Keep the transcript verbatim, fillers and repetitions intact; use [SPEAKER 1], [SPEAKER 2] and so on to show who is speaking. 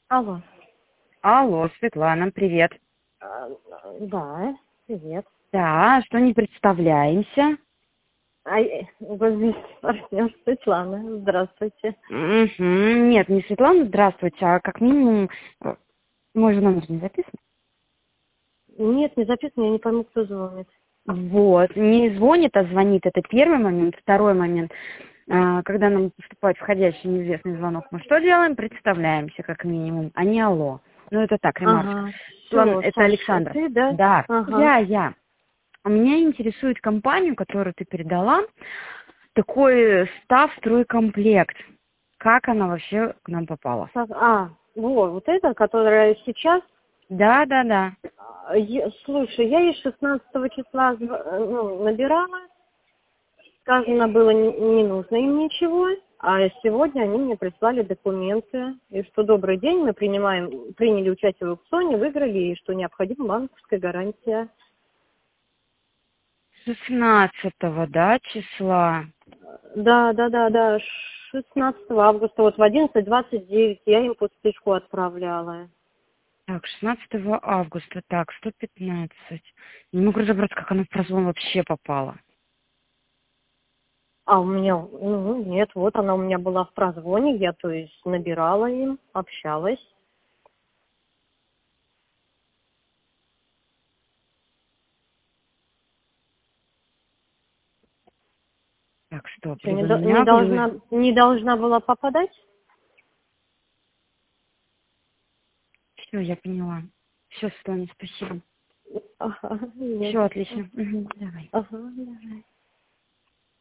[SPEAKER 1] Алло.
[SPEAKER 2] Алло, Светлана, привет.
[SPEAKER 1] А, Да, привет.
[SPEAKER 2] Да, что не представляемся?
[SPEAKER 1] А, э, вы партнер Светлана. Здравствуйте.
[SPEAKER 2] Мгм. Нет, не Светлана, здравствуйте, а как минимум, э, мой же номер не записан.
[SPEAKER 1] Нет, не записано, я не пойму, кто звонит.
[SPEAKER 2] Вот, не звонит, а звонит, это первый момент. Второй момент, а, когда нам поступает входящий неизвестный звонок, мы что делаем? Представляемся как минимум, а не алло. Ну, это так, ремарочка.
[SPEAKER 1] Ага,
[SPEAKER 2] Светлана,
[SPEAKER 1] все,
[SPEAKER 2] это
[SPEAKER 1] Саша,
[SPEAKER 2] Александра.
[SPEAKER 1] ты, да?
[SPEAKER 2] Да,
[SPEAKER 1] Ага.
[SPEAKER 2] я, я. А меня интересует компанию, которую ты передала, такой став стройкомплект. Как она вообще к нам попала?
[SPEAKER 1] Так, А, вот, вот это, которая сейчас.
[SPEAKER 2] Да, да, да.
[SPEAKER 1] а, я- Слушай, я ей шестнадцатого числа зв- э, ну, набирала. Сказано было, не, не нужно им ничего. А сегодня они мне прислали документы. И что добрый день, мы принимаем, приняли участие в аукционе, выиграли, и что необходима банковская гарантия.
[SPEAKER 2] шестнадцатого, да, числа.
[SPEAKER 1] Да, да, да, да, шестнадцатого августа, вот в одиннадцать двадцать девять я им подписку отправляла.
[SPEAKER 2] Так, шестнадцатого августа, так, сто пятнадцать. Не могу разобраться, как она в прозвон вообще попала.
[SPEAKER 1] А у меня, ну, нет, вот она у меня была в прозвоне, я, то есть, набирала им, общалась.
[SPEAKER 2] Так, стоп,
[SPEAKER 1] Что, не,
[SPEAKER 2] либо
[SPEAKER 1] до- не
[SPEAKER 2] меня, либо...
[SPEAKER 1] должна, не должна была попадать?
[SPEAKER 2] Все, я поняла. Все, Светлана, спасибо.
[SPEAKER 1] Ага, нет.
[SPEAKER 2] Все отлично. Мгм, давай.
[SPEAKER 1] Ага, давай.